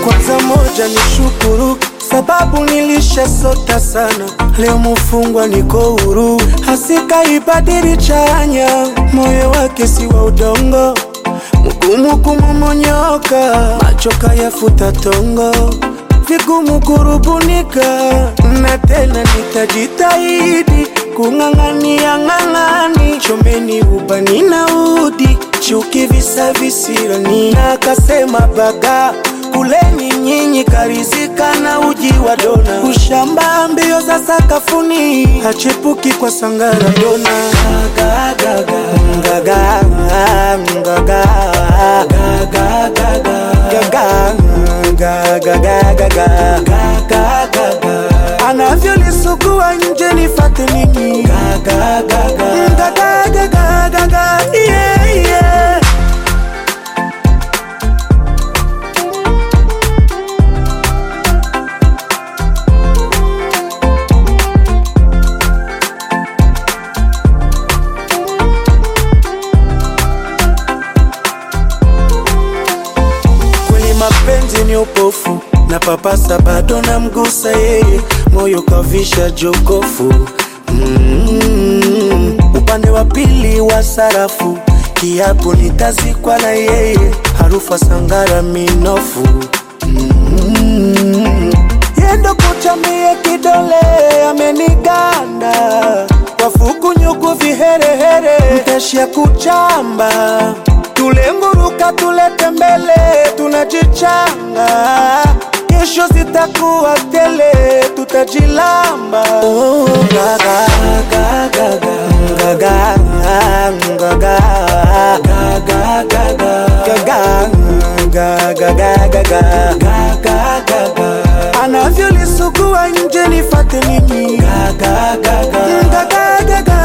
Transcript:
Kwanza moja ni shukuru, sababu nilisha sota sana. Leo mufungwa niko huru, hasika ibadiri chanya. Moyo wake si wa udongo, mgumu kumumonyoka, machoka yafuta tongo, vigumu kurubunika. Na tena nitajitahidi kung'ang'ania ng'ang'ani, chomeni ubani na udi, chuki visa visirani. Na kasema baga kuleni nyinyi karizika na uji wa dona, ushamba mbio za sakafuni, hachepuki kwa sangara dona. Gaga gaga gaga gaga gaga gaga gaga anavyolisugua nje nifate nini. Gaga gaga gaga yeah yeah. Mapenzi ni upofu, na papasa bado na mgusa yeye, moyo kavisha jokofu. Upande wa pili wa sarafu, kiapo nitazikwa na yeye, harufa sangara minofu. Yendo kuchamie kidole ameniganda, wafuku nyuku viherehere, mtashia kuchamba. Tulenguruka tulete mbele, tunajichanga, kesho zitakuwa tele, tutajilamba. Oh, gaga gaga gaga gaga gaga gaga gaga gaga anavyolisugua nje nifate nini. Gaga gaga gaga